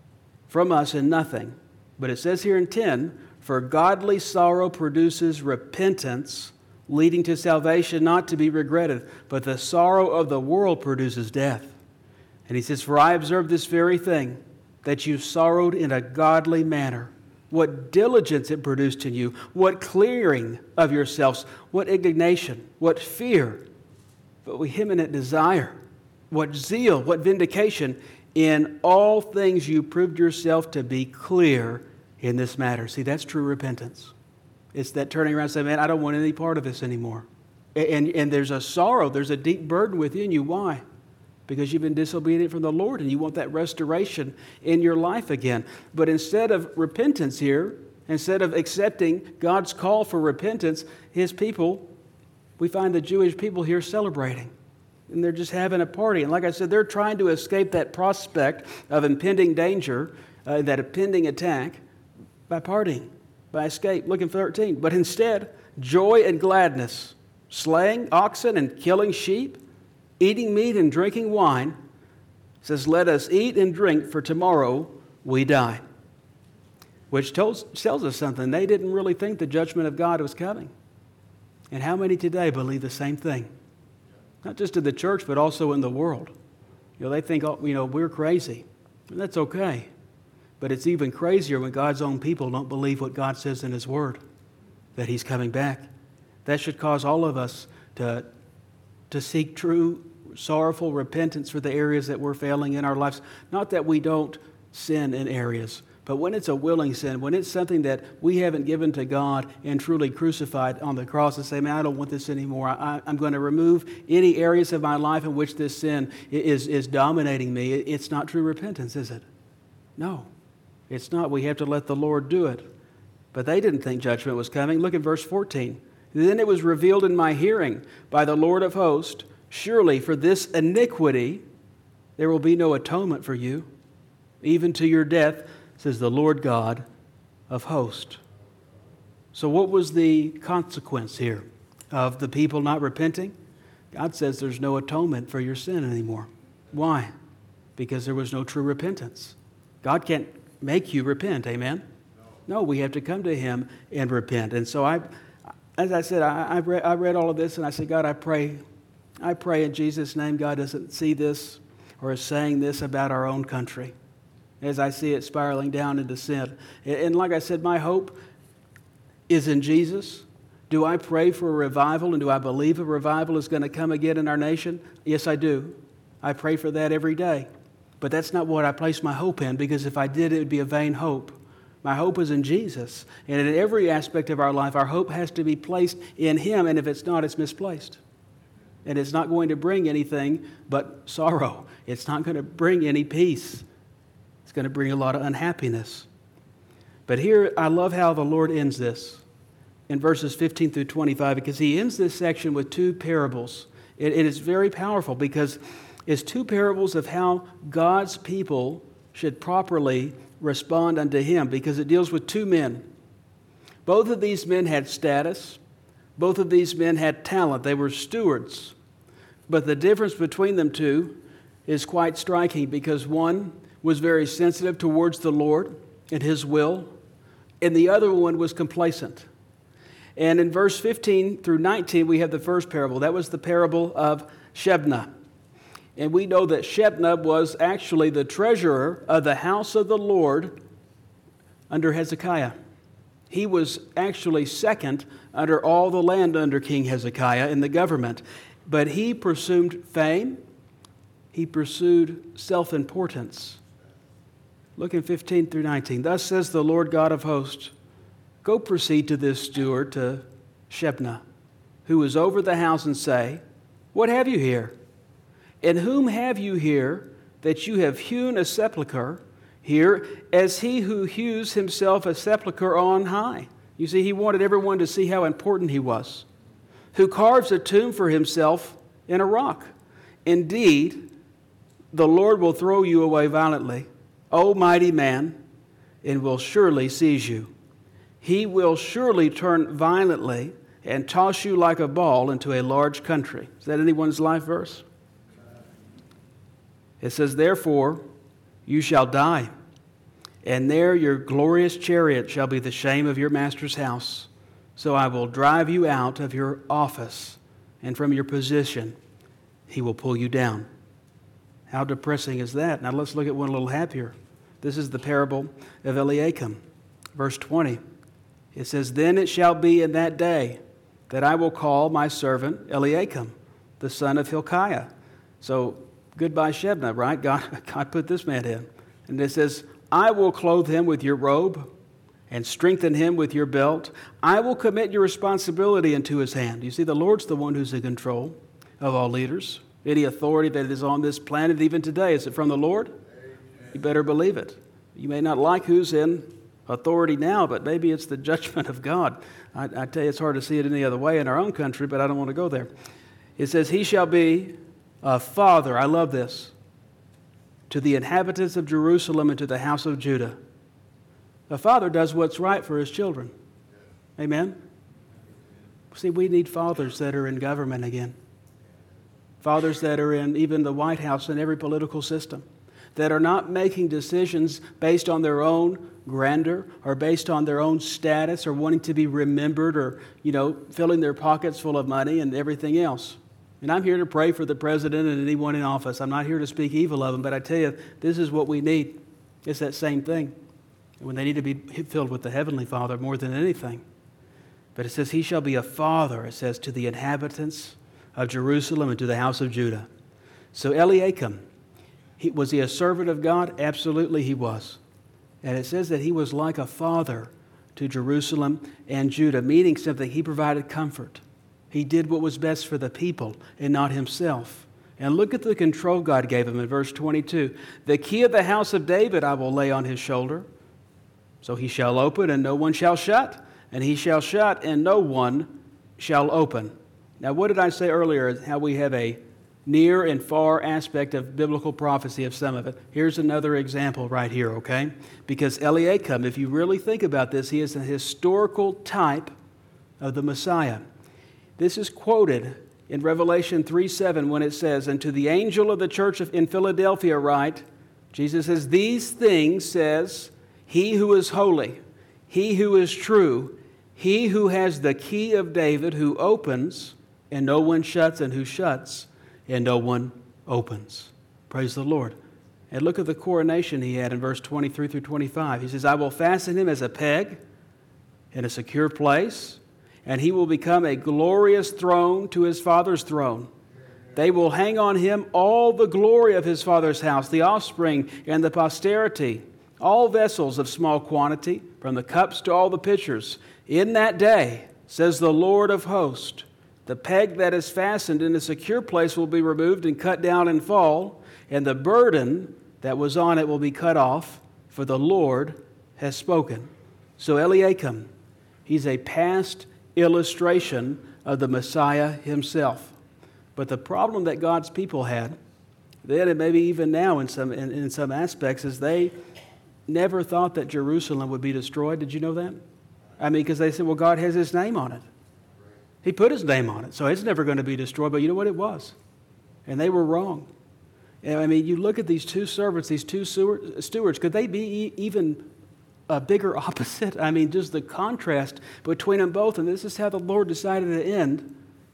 from us in nothing. But it says here in ten, for godly sorrow produces repentance, leading to salvation not to be regretted, but the sorrow of the world produces death. And he says, for I observed this very thing, that you sorrowed in a godly manner, what diligence it produced in you, what clearing of yourselves, what indignation, what fear, what vehement desire, what zeal, what vindication. In all things you proved yourself to be clear in this matter. See, that's true repentance. It's that turning around and saying, man, I don't want any part of this anymore. And, and there's a sorrow, there's a deep burden within you. Why? Because you've been disobedient from the Lord and you want that restoration in your life again. But instead of repentance here, instead of accepting God's call for repentance, His people, we find the Jewish people here celebrating. And they're just having a party. And like I said, they're trying to escape that prospect of impending danger, uh, that impending attack, by partying, by escape. Look in thirteen. But instead, joy and gladness, slaying oxen and killing sheep, eating meat and drinking wine, says, let us eat and drink, for tomorrow we die. Which tells, tells us something. They didn't really think the judgment of God was coming. And how many today believe the same thing? Not just in the church, but also in the world. You know, they think, oh, you know, we're crazy. And that's okay. But it's even crazier when God's own people don't believe what God says in His Word, that He's coming back. That should cause all of us to, to seek true, sorrowful repentance for the areas that we're failing in our lives. Not that we don't sin in areas, but when it's a willing sin, when it's something that we haven't given to God and truly crucified on the cross and say, man, I don't want this anymore. I, I'm going to remove any areas of my life in which this sin is, is dominating me. It's not true repentance, is it? No, it's not. We have to let the Lord do it. But they didn't think judgment was coming. Look at verse fourteen. Then it was revealed in my hearing by the Lord of hosts, surely for this iniquity there will be no atonement for you, even to your death, says the Lord God of hosts. So what was the consequence here of the people not repenting? God says there's no atonement for your sin anymore. Why? Because there was no true repentance. God can't make you repent, amen? No, we have to come to Him and repent. And so I, as I said, I, I, read, I read all of this and I said, God, I pray, I pray in Jesus' name God doesn't see this or is saying this about our own country, as I see it spiraling down into sin. And like I said, my hope is in Jesus. Do I pray for a revival, and do I believe a revival is going to come again in our nation? Yes, I do. I pray for that every day. But that's not what I place my hope in, because if I did, it would be a vain hope. My hope is in Jesus. And in every aspect of our life, our hope has to be placed in Him, and if it's not, it's misplaced. And it's not going to bring anything but sorrow. It's not going to bring any peace. It's going to bring a lot of unhappiness. But here, I love how the Lord ends this in verses fifteen through twenty-five, because He ends this section with two parables. It, it is very powerful because it's two parables of how God's people should properly respond unto Him, because it deals with two men. Both of these men had status. Both of these men had talent. They were stewards. But the difference between them two is quite striking, because one was very sensitive towards the Lord and His will, and the other one was complacent. And in verse fifteen through nineteen, we have the first parable. That was the parable of Shebna. And we know that Shebna was actually the treasurer of the house of the Lord under Hezekiah. He was actually second under all the land under King Hezekiah in the government. But he pursued fame. He pursued self-importance. Look in fifteen through nineteen. Thus says the Lord God of hosts, go proceed to this steward, to Shebna, who is over the house, and say, what have you here? And whom have you here that you have hewn a sepulchre here, as he who hews himself a sepulchre on high? You see, he wanted everyone to see how important he was. Who carves a tomb for himself in a rock. Indeed, the Lord will throw you away violently, O mighty man, and will surely seize you. He will surely turn violently and toss you like a ball into a large country. Is that anyone's life verse? It says, therefore, you shall die, and there your glorious chariot shall be the shame of your master's house. So I will drive you out of your office, and from your position he will pull you down. How depressing is that? Now let's look at one a little happier. This is the parable of Eliakim. verse twenty. It says, "Then it shall be in that day that I will call my servant Eliakim, the son of Hilkiah." So, goodbye Shebna, right? God, God put this man in. And it says, "I will clothe him with your robe and strengthen him with your belt. I will commit your responsibility into his hand." You see, the Lord's the one who's in control of all leaders. Any authority that is on this planet, even today, is it from the Lord? Amen. You better believe it. You may not like who's in authority now, but maybe it's the judgment of God. I, I tell you, it's hard to see it any other way in our own country, but I don't want to go there. It says, "He shall be a father," I love this, "to the inhabitants of Jerusalem and to the house of Judah." A father does what's right for his children. Amen? See, we need fathers that are in government again. Fathers that are in even the White House and every political system, that are not making decisions based on their own grandeur or based on their own status or wanting to be remembered or, you know, filling their pockets full of money and everything else. And I'm here to pray for the president and anyone in office. I'm not here to speak evil of them, but I tell you, this is what we need. It's that same thing. When they need to be filled with the Heavenly Father more than anything. But it says, "He shall be a father," it says, "to the inhabitants of Jerusalem and to the house of Judah." So Eliakim, he, was he a servant of God? Absolutely he was. And it says that he was like a father to Jerusalem and Judah, meaning something. He provided comfort. He did what was best for the people and not himself. And look at the control God gave him in verse twenty-two. "The key of the house of David I will lay on his shoulder. So he shall open and no one shall shut, and he shall shut and no one shall open." Now, what did I say earlier? How we have a near and far aspect of biblical prophecy of some of it. Here's another example right here, okay? Because Eliakim, if you really think about this, he is a historical type of the Messiah. This is quoted in Revelation three seven when it says, "And to the angel of the church of, in Philadelphia write," Jesus says, "These things says He who is holy, He who is true, He who has the key of David, who opens and no one shuts, and who shuts and no one opens." Praise the Lord. And look at the coronation he had in verse twenty-three through twenty-five. He says, "I will fasten him as a peg in a secure place, and he will become a glorious throne to his father's throne. They will hang on him all the glory of his father's house, the offspring and the posterity, all vessels of small quantity, from the cups to all the pitchers. In that day, says the Lord of hosts, the peg that is fastened in a secure place will be removed and cut down and fall, and the burden that was on it will be cut off, for the Lord has spoken." So Eliakim, he's a past illustration of the Messiah himself. But the problem that God's people had, then and maybe even now in some in, in some aspects, is they never thought that Jerusalem would be destroyed. Did you know that? I mean, because they said, well, God has his name on it. He put his name on it, so it's never going to be destroyed. But you know what? It was. And they were wrong. And I mean, you look at these two servants, these two stewards, could they be even a bigger opposite? I mean, just the contrast between them both. And this is how the Lord decided to end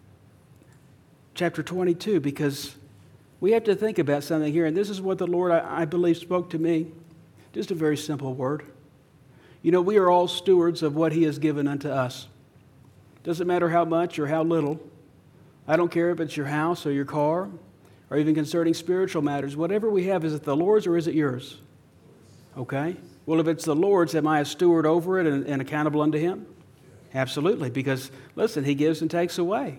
chapter twenty-two, because we have to think about something here. And this is what the Lord, I, I believe, spoke to me. Just a very simple word. You know, we are all stewards of what He has given unto us. Doesn't matter how much or how little. I don't care if it's your house or your car, or even concerning spiritual matters. Whatever we have, is it the Lord's or is it yours? Okay? Well, if it's the Lord's, am I a steward over it and, and accountable unto Him? Absolutely, because, listen, He gives and takes away.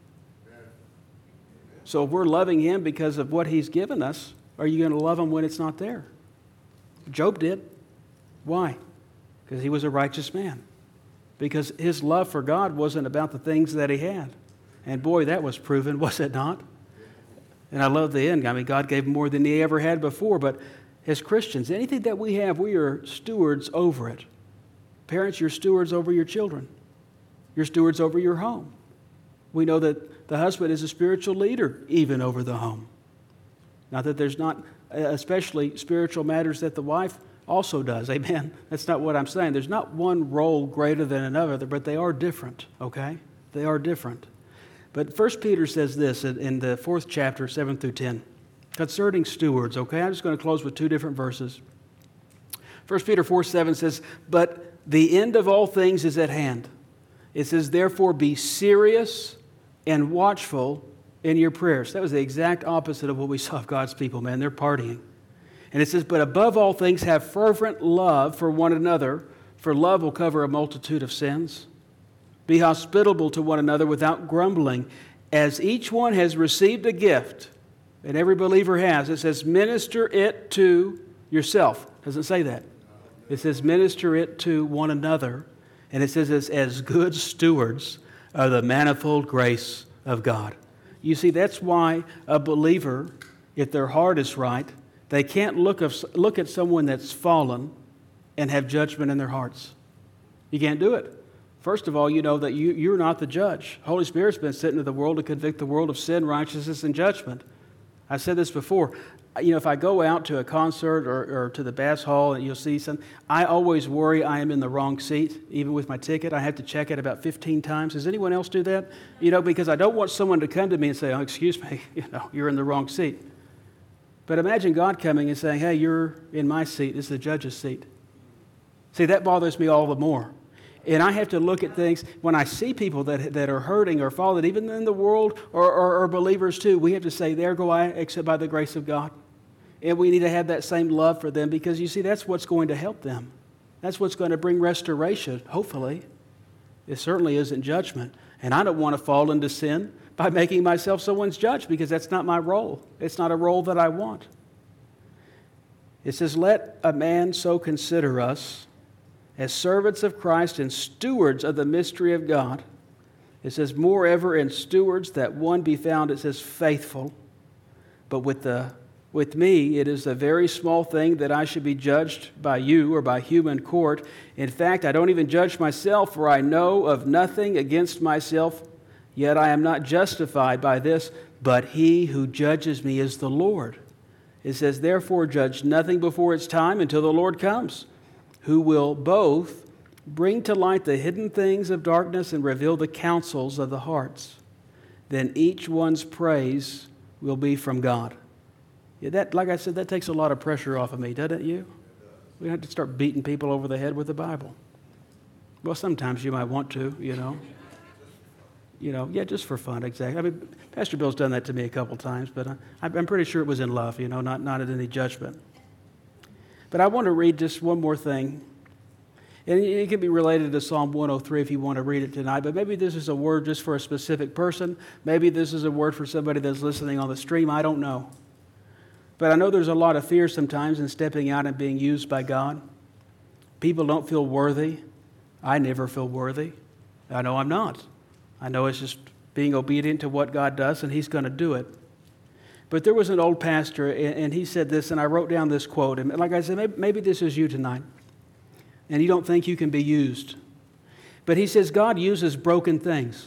So if we're loving Him because of what He's given us, are you going to love Him when it's not there? Job did. Why? Because he was a righteous man. Because his love for God wasn't about the things that he had. And boy, that was proven, was it not? And I love the end. I mean, God gave more than he ever had before. But as Christians, anything that we have, we are stewards over it. Parents, you're stewards over your children. You're stewards over your home. We know that the husband is a spiritual leader even over the home. Not that there's not especially spiritual matters that the wife also does. Amen. That's not what I'm saying. There's not one role greater than another, but they are different, okay? They are different. But First Peter says this in the fourth chapter, seven through ten, concerning stewards, okay? I'm just going to close with two different verses. First Peter four seven says, "But the end of all things is at hand. It says, therefore be serious and watchful in your prayers. That was the exact opposite of what we saw of God's people, man. They're partying. And it says, but above all things have fervent love for one another, for love will cover a multitude of sins. Be hospitable to one another without grumbling, as each one has received a gift, and every believer has. It says, minister it to yourself. It doesn't say that. It says, minister it to one another. And it says, as, as good stewards of the manifold grace of God. You see, that's why a believer, if their heart is right, they can't look, of, look at someone that's fallen and have judgment in their hearts. You can't do it. First of all, you know that you, you're not the judge. Holy Spirit's been sent into the world to convict the world of sin, righteousness, and judgment. I said this before. You know, if I go out to a concert or, or to the bass hall and you'll see some, I always worry I am in the wrong seat, even with my ticket. I have to check it about fifteen times. Does anyone else do that? You know, because I don't want someone to come to me and say, oh, excuse me, you know, you're in the wrong seat. But imagine God coming and saying, hey, you're in my seat. This is the judge's seat. See, that bothers me all the more. And I have to look at things, when I see people that that are hurting or fallen, even in the world, or, or, or believers too, we have to say, there go I, except by the grace of God. And we need to have that same love for them, because you see, that's what's going to help them. That's what's going to bring restoration, hopefully. It certainly isn't judgment. And I don't want to fall into sin by making myself someone's judge, because that's not my role. It's not a role that I want. It says, let a man so consider us as servants of Christ and stewards of the mystery of God. It says, moreover, in stewards that one be found, it says, faithful. But with the with me, it is a very small thing that I should be judged by you or by human court. In fact, I don't even judge myself, for I know of nothing against myself, yet I am not justified by this, but he who judges me is the Lord. It says, therefore, judge nothing before its time until the Lord comes, who will both bring to light the hidden things of darkness and reveal the counsels of the hearts. Then each one's praise will be from God. Yeah, that, like I said, that takes a lot of pressure off of me, doesn't it, you? We don't have to start beating people over the head with the Bible. Well, sometimes you might want to, you know. You know, yeah, just for fun, exactly. I mean, Pastor Bill's done that to me a couple times, but I, I'm pretty sure it was in love, you know, not, not in any judgment. But I want to read just one more thing. And it can be related to Psalm one oh three if you want to read it tonight. But maybe this is a word just for a specific person. Maybe this is a word for somebody that's listening on the stream. I don't know. But I know there's a lot of fear sometimes in stepping out and being used by God. People don't feel worthy. I never feel worthy. I know I'm not. I know it's just being obedient to what God does, and He's going to do it. But there was an old pastor, and he said this, and I wrote down this quote. And like I said, maybe, maybe this is you tonight, and you don't think you can be used. But he says God uses broken things.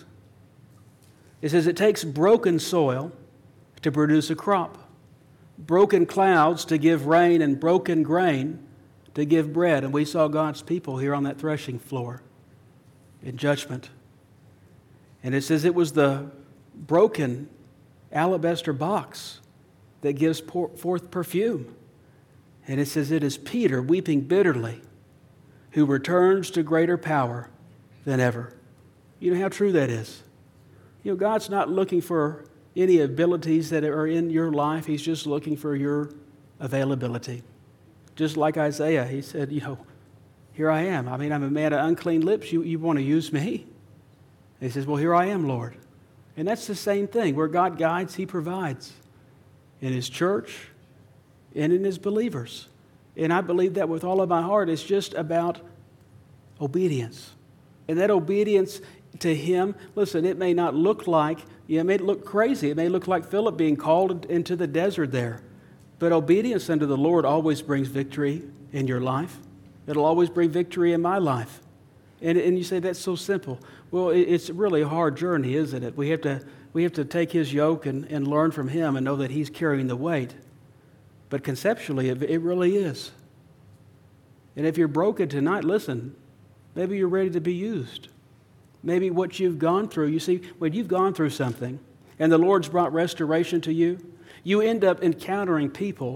It says it takes broken soil to produce a crop, broken clouds to give rain, and broken grain to give bread. And we saw God's people here on that threshing floor in judgment. And it says it was the broken alabaster box that gives forth perfume. And it says it is Peter weeping bitterly who returns to greater power than ever. You know how true that is. You know, God's not looking for any abilities that are in your life. He's just looking for your availability. Just like Isaiah, he said, you know, here I am. I mean, I'm a man of unclean lips. You, you want to use me? And he says, well, here I am, Lord. And that's the same thing. Where God guides, He provides. In His church and in His believers. And I believe that with all of my heart. It's just about obedience. And that obedience to Him, listen, it may not look like, you know, it may look crazy. It may look like Philip being called into the desert there. But obedience unto the Lord always brings victory in your life. It'll always bring victory in my life. And, and you say, that's so simple. Well, it, it's really a hard journey, isn't it? We have to, we have to take His yoke and, and learn from Him and know that He's carrying the weight. But conceptually, it, it really is. And if you're broken tonight, listen, maybe you're ready to be used. Maybe what you've gone through, you see, when you've gone through something and the Lord's brought restoration to you, you end up encountering people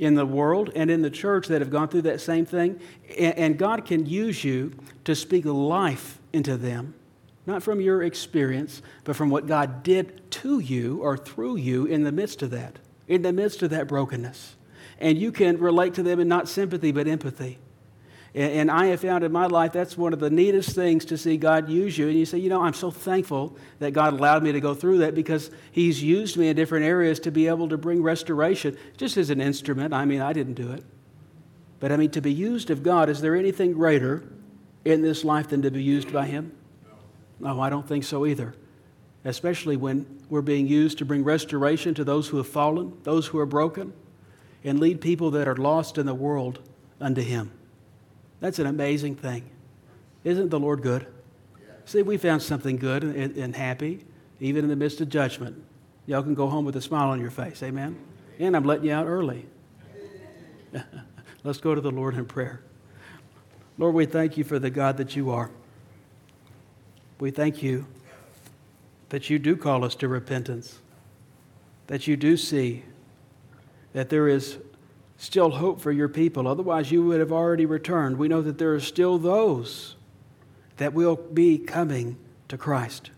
in the world and in the church that have gone through that same thing. And God can use you to speak life into them, not from your experience, but from what God did to you or through you in the midst of that, in the midst of that brokenness. And you can relate to them in not sympathy, but empathy. And I have found in my life that's one of the neatest things to see God use you. And you say, you know, I'm so thankful that God allowed me to go through that because He's used me in different areas to be able to bring restoration just as an instrument. I mean, I didn't do it. But I mean, to be used of God, is there anything greater in this life than to be used by Him? No, I don't think so either. Especially when we're being used to bring restoration to those who have fallen, those who are broken, and lead people that are lost in the world unto Him. That's an amazing thing. Isn't the Lord good? See, we found something good and, and happy, even in the midst of judgment. Y'all can go home with a smile on your face. Amen? And I'm letting you out early. Let's go to the Lord in prayer. Lord, we thank You for the God that You are. We thank You that You do call us to repentance, that You do see that there is still hope for Your people. Otherwise, You would have already returned. We know that there are still those that will be coming to Christ.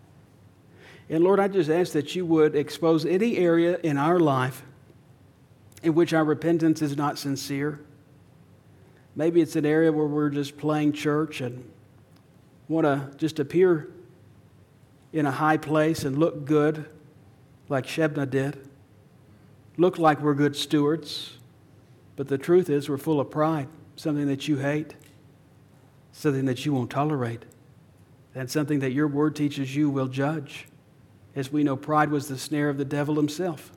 And Lord, I just ask that You would expose any area in our life in which our repentance is not sincere. Maybe it's an area where we're just playing church and want to just appear in a high place and look good like Shebna did. Look like we're good stewards. But the truth is we're full of pride, something that You hate, something that You won't tolerate, and something that Your word teaches You will judge. As we know, pride was the snare of the devil himself.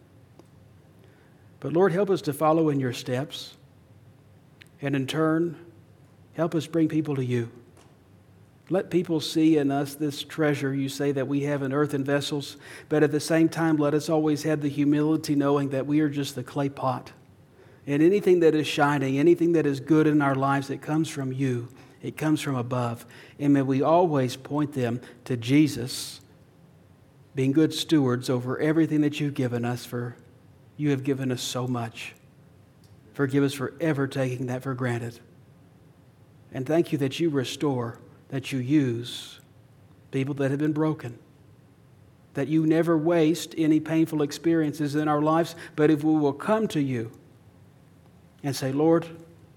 But Lord, help us to follow in Your steps, and in turn, help us bring people to You. Let people see in us this treasure You say that we have in earthen vessels, but at the same time, let us always have the humility knowing that we are just the clay pot. And anything that is shining, anything that is good in our lives, it comes from You. It comes from above. And may we always point them to Jesus, being good stewards over everything that You've given us, for You have given us so much. Forgive us for ever taking that for granted. And thank You that You restore, that You use people that have been broken, that You never waste any painful experiences in our lives, but if we will come to You and say, Lord,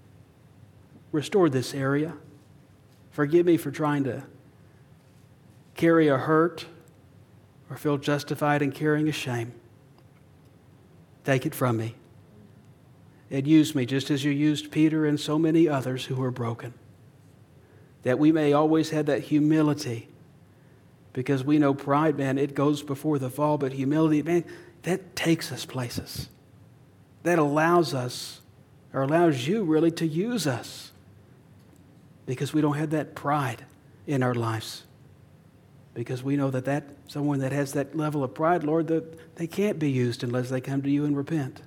restore this area. Forgive me for trying to carry a hurt or feel justified in carrying a shame. Take it from me. And use me just as You used Peter and so many others who were broken. That we may always have that humility, because we know pride, man, it goes before the fall, but humility, man, that takes us places. That allows us, or allows You really to use us, because we don't have that pride in our lives. Because we know that, that someone that has that level of pride, Lord, that they can't be used unless they come to You and repent.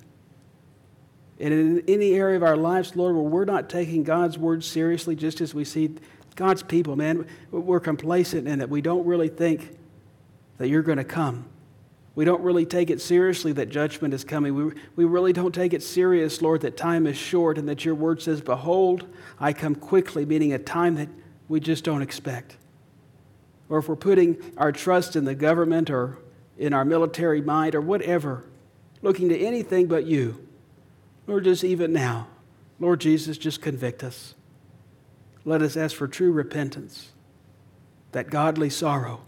And in any area of our lives, Lord, where we're not taking God's word seriously, just as we see God's people, man, we're complacent in it. We don't really think that You're going to come. We don't really take it seriously that judgment is coming. We, we really don't take it serious, Lord, that time is short and that Your word says, behold, I come quickly, meaning a time that we just don't expect. Or if we're putting our trust in the government or in our military might or whatever, looking to anything but You, Lord, just even now, Lord Jesus, just convict us. Let us ask for true repentance, that godly sorrow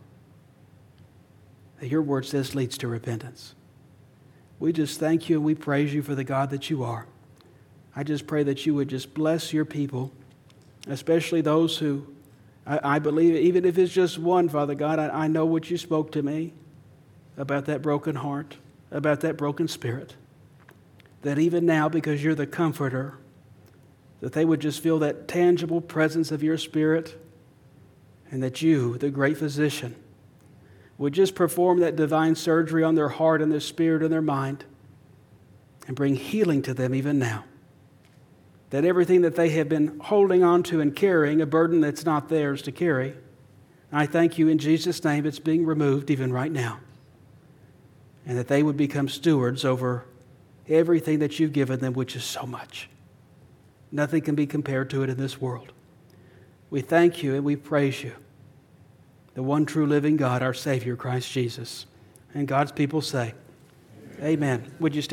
that Your word says leads to repentance. We just thank You and we praise You for the God that You are. I just pray that You would just bless Your people, especially those who, I, I believe, even if it's just one, Father God, I, I know what You spoke to me about that broken heart, about that broken spirit. That even now, because You're the comforter, that they would just feel that tangible presence of Your Spirit, and that You, the great physician, would just perform that divine surgery on their heart and their spirit and their mind and bring healing to them even now. That everything that they have been holding on to and carrying, a burden that's not theirs to carry, I thank You in Jesus' name it's being removed even right now. And that they would become stewards over everything that you've given them, which is so much. Nothing can be compared to it in this world. We thank you and we praise you, the one true living God, our Savior, Christ Jesus. And God's people say, amen. Amen. Would you stand?